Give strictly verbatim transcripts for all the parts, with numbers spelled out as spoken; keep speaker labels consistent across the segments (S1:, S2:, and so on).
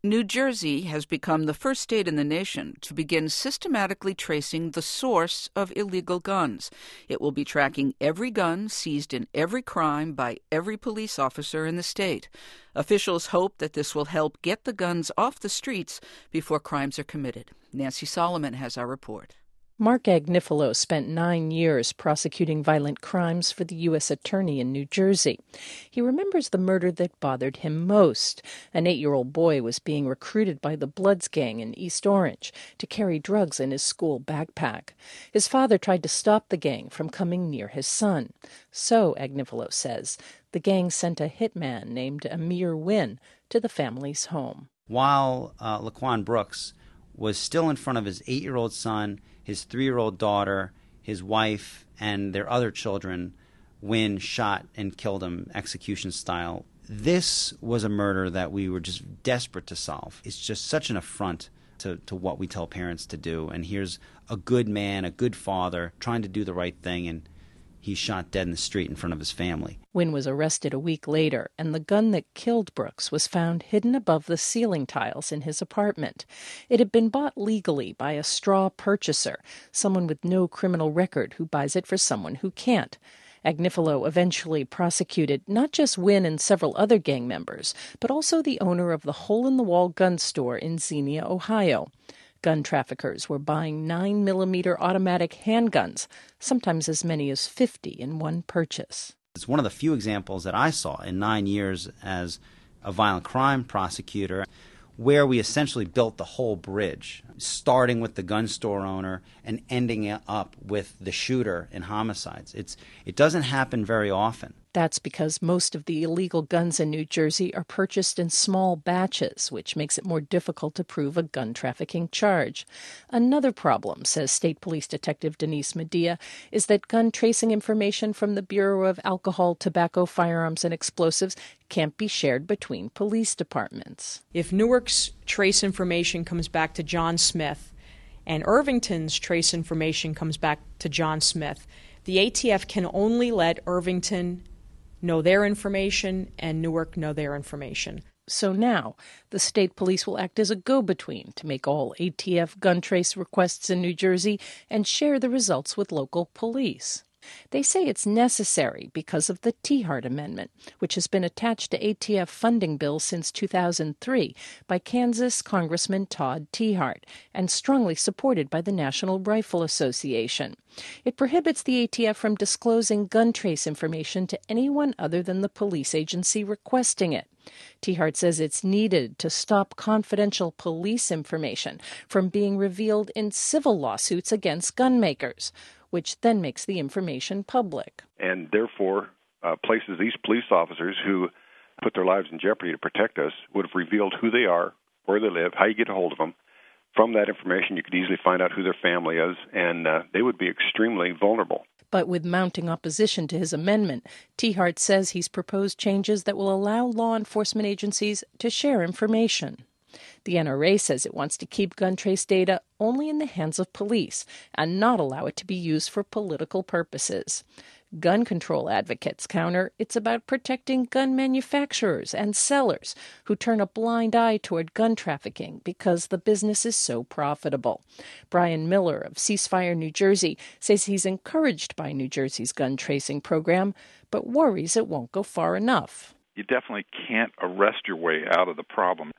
S1: New Jersey has become the first state in the nation to begin systematically tracing the source of illegal guns. It will be tracking every gun seized in every crime by every police officer in the state. Officials hope that this will help get the guns off the streets before crimes are committed. Nancy Solomon has our report.
S2: Mark Agnifilo spent nine years prosecuting violent crimes for the U S attorney in New Jersey. He remembers the murder that bothered him most. An eight-year-old boy was being recruited by the Bloods gang in East Orange to carry drugs in his school backpack. His father tried to stop the gang from coming near his son. So, Agnifilo says, the gang sent a hitman named Amir Wynn to the family's home.
S3: While uh, Laquan Brooks was still in front of his eight-year-old son, his three-year-old daughter, his wife, and their other children, Wynn shot and killed him execution style. This was a murder that we were just desperate to solve. It's just such an affront to, to what we tell parents to do. And here's a good man, a good father, trying to do the right thing, and he's shot dead in the street in front of his family.
S2: Wynn was arrested a week later, and the gun that killed Brooks was found hidden above the ceiling tiles in his apartment. It had been bought legally by a straw purchaser, someone with no criminal record who buys it for someone who can't. Agnifilo eventually prosecuted not just Wynn and several other gang members, but also the owner of the hole-in-the-wall gun store in Xenia, Ohio. Gun traffickers were buying nine millimeter automatic handguns, sometimes as many as fifty in one purchase.
S3: It's one of the few examples that I saw in nine years as a violent crime prosecutor where we essentially built the whole bridge, starting with the gun store owner and ending it up with the shooter in homicides. It's, it doesn't happen very often.
S2: That's because most of the illegal guns in New Jersey are purchased in small batches, which makes it more difficult to prove a gun trafficking charge. Another problem, says State Police Detective Denise Medea, is that gun tracing information from the Bureau of Alcohol, Tobacco, Firearms, and Explosives can't be shared between police departments.
S4: If Newark's trace information comes back to John Smith and Irvington's trace information comes back to John Smith, the A T F can only let Irvington know their information and Newark know their information.
S2: So now, the state police will act as a go-between to make all A T F gun trace requests in New Jersey and share the results with local police. They say it's necessary because of the Tiahrt Amendment, which has been attached to A T F funding bills since two thousand three by Kansas Congressman Todd Tiahrt and strongly supported by the National Rifle Association. It prohibits the A T F from disclosing gun trace information to anyone other than the police agency requesting it. Tiahrt says it's needed to stop confidential police information from being revealed in civil lawsuits against gun makers, which then makes the information public.
S5: And therefore uh, places these police officers who put their lives in jeopardy to protect us would have revealed who they are, where they live, how you get a hold of them. From that information, you could easily find out who their family is, and uh, they would be extremely vulnerable.
S2: But with mounting opposition to his amendment, Tiahrt says he's proposed changes that will allow law enforcement agencies to share information. The N R A says it wants to keep gun trace data only in the hands of police and not allow it to be used for political purposes. Gun control advocates counter it's about protecting gun manufacturers and sellers who turn a blind eye toward gun trafficking because the business is so profitable. Brian Miller of Ceasefire New Jersey says he's encouraged by New Jersey's gun tracing program, but worries it won't go far enough.
S6: You definitely can't arrest your way out of the problem.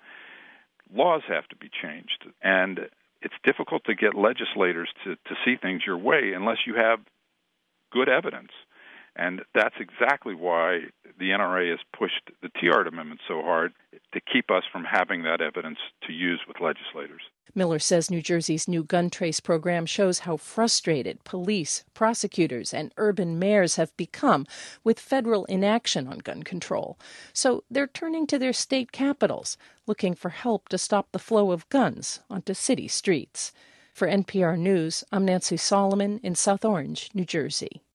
S6: Laws have to be changed, and it's difficult to get legislators to, to see things your way unless you have good evidence. And that's exactly why the N R A has pushed the Tiahrt Amendment so hard, to keep us from having that evidence to use with legislators.
S2: Miller says New Jersey's new gun trace program shows how frustrated police, prosecutors, and urban mayors have become with federal inaction on gun control. So they're turning to their state capitals, looking for help to stop the flow of guns onto city streets. For N P R News, I'm Nancy Solomon in South Orange, New Jersey.